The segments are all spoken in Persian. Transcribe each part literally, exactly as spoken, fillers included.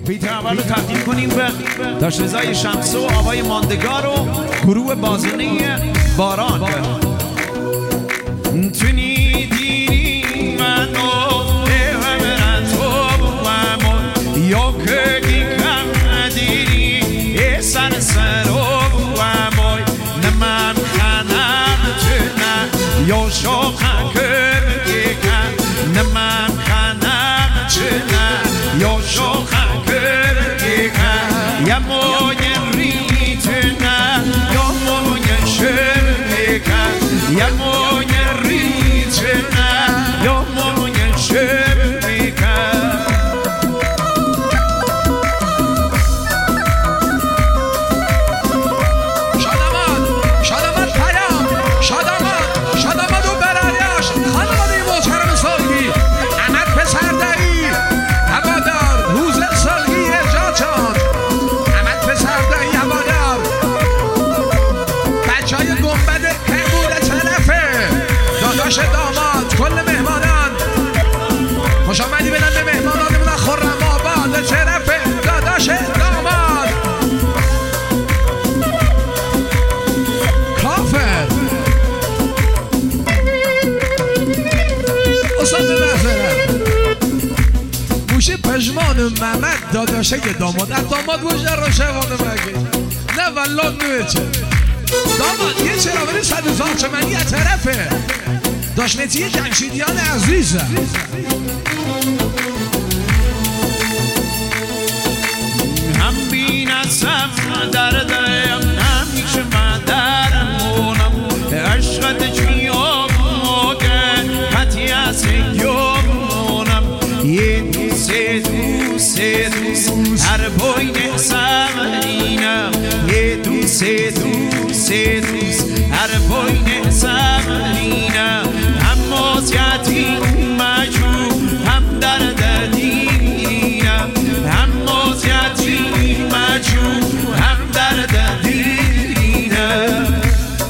بیت اول رو تقدیم کنیم به داشت رضای شمسه و آقای ماندگار و گروه بازنه باران. تونی دیری منو ببرن تو بمون یا که دیگم دیری سر سر بمون نمم خنم تونه یا شاخم که دیگم نمم خنم تونه یا شاخم که دیگم یا موی ریتونه یا موی شرکم یا موی ریتونه یا موی شرکم. شاداماد شاداماد پیام شاداماد شاداماد و براریاش خانواده محترم سالگی احمد پسر دایی هوادار روز سالگی ارجاع جان احمد پسر دایی هوادار بچه های گنبد کمبود طرفه داداش داماد کل مهمانان خوش آمدی بدن به مهمانانمون خرم آباد طرفه داداش داماد کافر استاد معذرت موشه پژمان محمد داداشه داماد از داماد موشه رو شوانه مگه نه والله نوه چه داماد یه چراغی صد هزار چمنی از طرفه داشنتی جمشیدیان عزیزه هم بینستم دردم نمیشه من درمونم عشقت چیام موگه حتی از یامونم یه دوست دوست دوست هر بوین سمرینم یه دوست دوست دوست هر بوین سمرینم هم موزیتی مجبور هم درد دیرم هم موزیتی مجبور هم درد دیرم.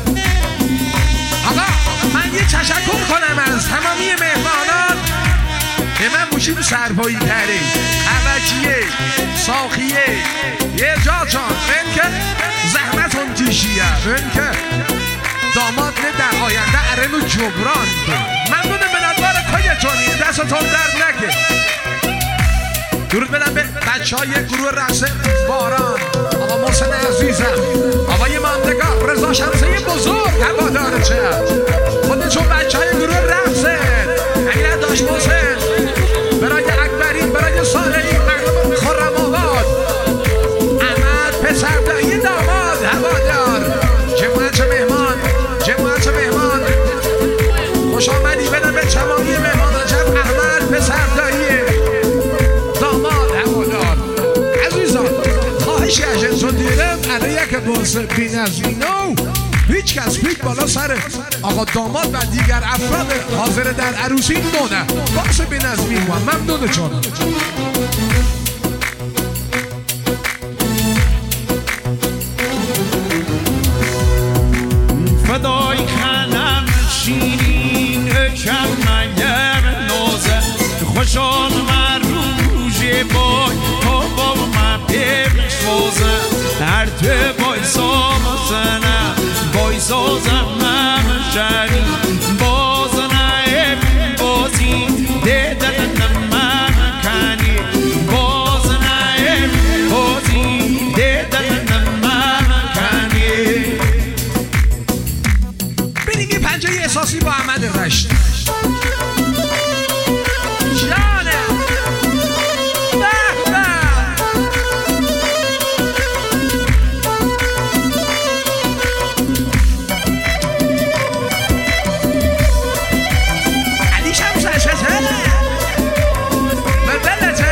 آقا من یه تشکر کنم از تمامی مهمانان به من موشیم سربایی تره اوکیه ساخیه یه جا جان من که زحمتون تیشیه من که داماد نه در آینده ارنو جبران ممنونه به ندوار کایا جانی دستتون درد نکه. درود بدم به بچه های گروه رقص باران آقا محسن عزیزم آقای ماندگار رضا شمسه بزرگ هوادار چه خودشون بچه های گروه رقصه اگر داشت محسن برای اکبرین برای صالحی مردم خرم آباد احمد پسر دایی داماد هوادار جماعت مهمان جماعت مهمان خوش آمدی بدم به تمامی مهمان جب احمد پسر دایی داماد هوادار عزیزان خواهشی ازتون دیدم الان یک باز بی‌نظمینو هیچ کس پیک بالا سر آقا داماد و دیگر افراد حاضر در عروسی مونه باز بی‌نظمی ما ممنون جانم. فدای خنم شیرین کم مگم نازه خوشان من روژه بای تا با من ببش بازه هر تو بای سامزنه بای سازم من شری باز نه بازی دیدن من کنی باز نه بازی دیدن من کنی. بریم یه پنجه احساسی با احمد رشت جانه به به علی شمسه شده بلبلته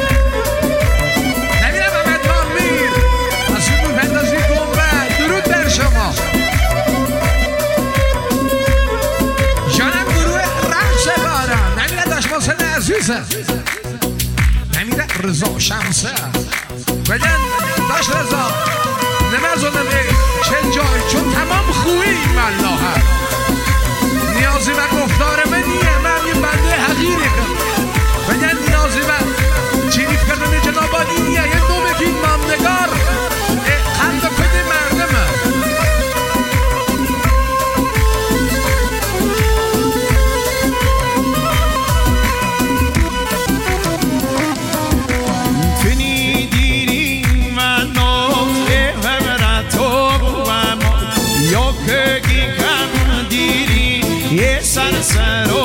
نمیرم احمد مامیر مسئول پندازی گنبه درود بر شما جانم گروه رقص باران نمیره داشت محسن عزیزه نمیره رضا شمسه بگن داشت رضا نمازونم ای چه جای چون تمام خویی ملاحه نیازی و گفتار منیه من یه بنده حقیری بگن نیازی و چی نیت کردن جناب آدینی سر